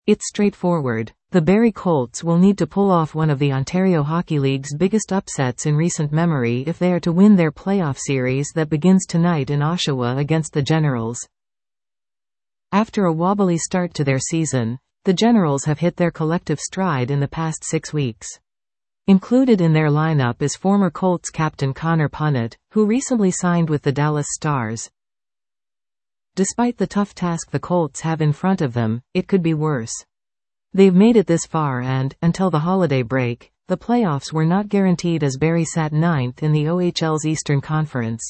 It's straightforward. The Barrie Colts will need to pull off one of the Ontario Hockey League's biggest upsets in recent memory if they are to win their playoff series that begins tonight in Oshawa against the Generals. After a wobbly start to their season, the Generals have hit their collective stride in the past 6 weeks. Included in their lineup is former Colts captain Connor Punnett, who recently signed with the Dallas Stars. Despite the tough task the Colts have in front of them, it could be worse. They've made it this far and, until the holiday break, the playoffs were not guaranteed as Barrie sat 9th in the OHL's Eastern Conference.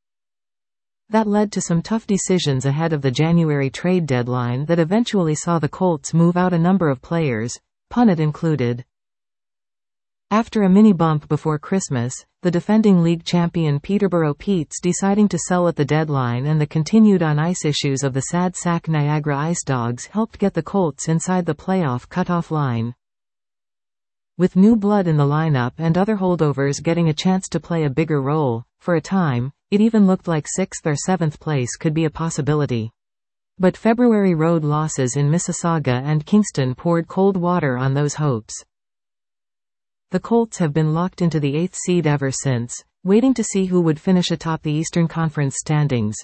That led to some tough decisions ahead of the January trade deadline that eventually saw the Colts move out a number of players, Punnett included. After a mini-bump before Christmas, the defending league champion Peterborough Petes deciding to sell at the deadline and the continued on-ice issues of the sad sack Niagara Ice Dogs helped get the Colts inside the playoff cutoff line. With new blood in the lineup and other holdovers getting a chance to play a bigger role, for a time, it even looked like 6th or 7th place could be a possibility. But February road losses in Mississauga and Kingston poured cold water on those hopes. The Colts have been locked into the 8th seed ever since, waiting to see who would finish atop the Eastern Conference standings.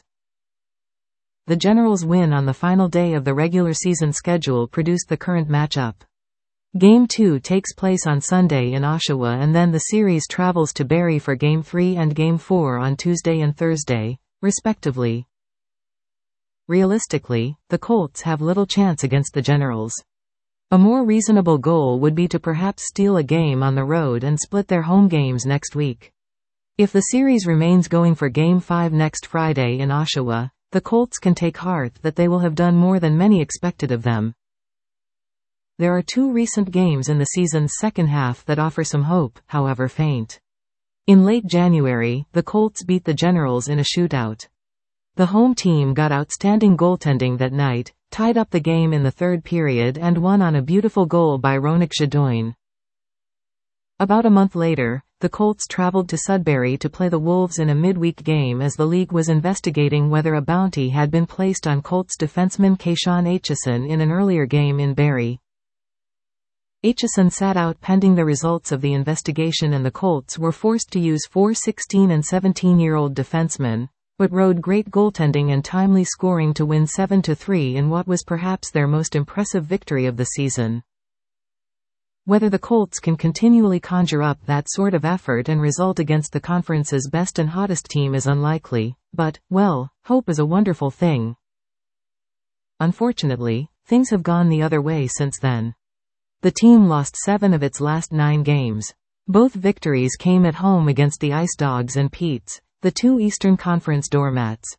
The Generals' win on the final day of the regular season schedule produced the current matchup. Game 2 takes place on Sunday in Oshawa and then the series travels to Barrie for Game 3 and Game 4 on Tuesday and Thursday, respectively. Realistically, the Colts have little chance against the Generals. A more reasonable goal would be to perhaps steal a game on the road and split their home games next week. If the series remains going for Game 5 next Friday in Oshawa, the Colts can take heart that they will have done more than many expected of them. There are 2 recent games in the season's second half that offer some hope, however faint. In late January, the Colts beat the Generals in a shootout. The home team got outstanding goaltending that night, tied up the game in the third period and won on a beautiful goal by Ronak Jadon. About a month later, the Colts traveled to Sudbury to play the Wolves in a midweek game as the league was investigating whether a bounty had been placed on Colts defenseman Keyshawn Aitchison in an earlier game in Barrie. Aitchison sat out pending the results of the investigation and the Colts were forced to use 4 16- and 17-year-old defensemen, but rode great goaltending and timely scoring to win 7-3 in what was perhaps their most impressive victory of the season. Whether the Colts can continually conjure up that sort of effort and result against the conference's best and hottest team is unlikely, but, well, hope is a wonderful thing. Unfortunately, things have gone the other way since then. The team lost 7 of its last 9 games. Both victories came at home against the Ice Dogs and Petes, the 2 Eastern Conference doormats.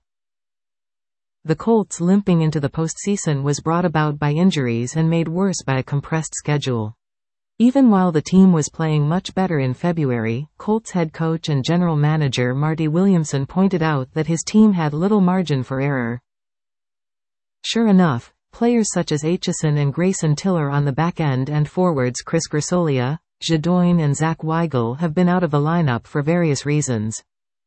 The Colts limping into the postseason was brought about by injuries and made worse by a compressed schedule. Even while the team was playing much better in February, Colts head coach and general manager Marty Williamson pointed out that his team had little margin for error. Sure enough, players such as Aitchison and Grayson Tiller on the back end and forwards Chris Grisolia, Jadon and Zach Weigel have been out of the lineup for various reasons.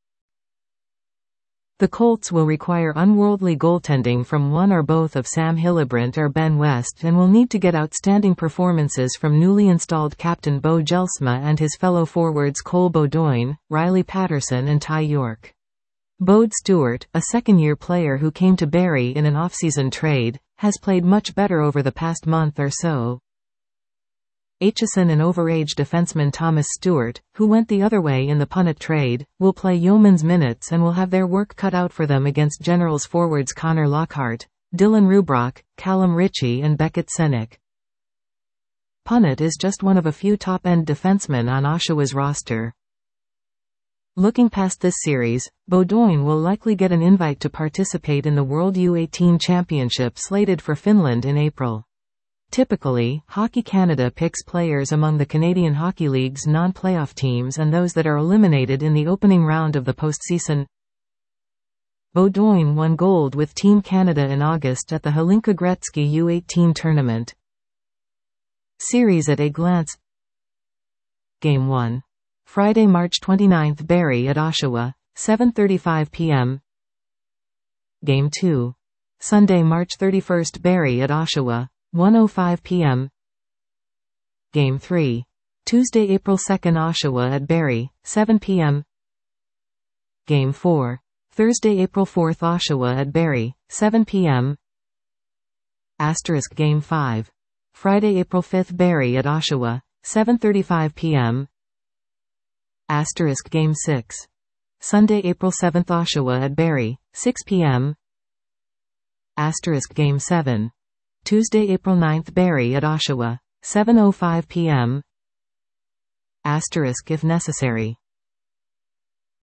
The Colts will require unworldly goaltending from one or both of Sam Hillebrand or Ben West and will need to get outstanding performances from newly installed captain Bo Jelsma and his fellow forwards Cole Beaudoin, Riley Patterson and Ty York. Bode Stewart, a second-year player who came to Barrie in an off-season trade, has played much better over the past month or so. Aitchison and overage defenseman Thomas Stewart, who went the other way in the Punnett trade, will play yeoman's minutes and will have their work cut out for them against Generals forwards Connor Lockhart, Dylan Rubrock, Callum Ritchie and Beckett Senek. Punnett is just one of a few top-end defensemen on Oshawa's roster. Looking past this series, Beaudoin will likely get an invite to participate in the World U18 Championship slated for Finland in April. Typically, Hockey Canada picks players among the Canadian Hockey League's non-playoff teams and those that are eliminated in the opening round of the postseason. Beaudoin won gold with Team Canada in August at the Hlinka Gretzky U18 tournament. Series at a glance. Game 1. Friday, March 29, Barrie at Oshawa, 7:35 p.m. Game 2. Sunday, March 31, Barrie at Oshawa, 1:05 p.m. Game 3. Tuesday, April 2nd, Oshawa at Barrie, 7 p.m. Game 4. Thursday, April 4th, Oshawa at Barrie, 7 p.m. Game 5. Friday, April 5th, Barrie at Oshawa, 7:35 p.m. Game 6. Sunday, April 7th, Oshawa at Barrie, 6 p.m. Game 7. Tuesday, April 9th, Barrie at Oshawa, 7:05 p.m. If necessary.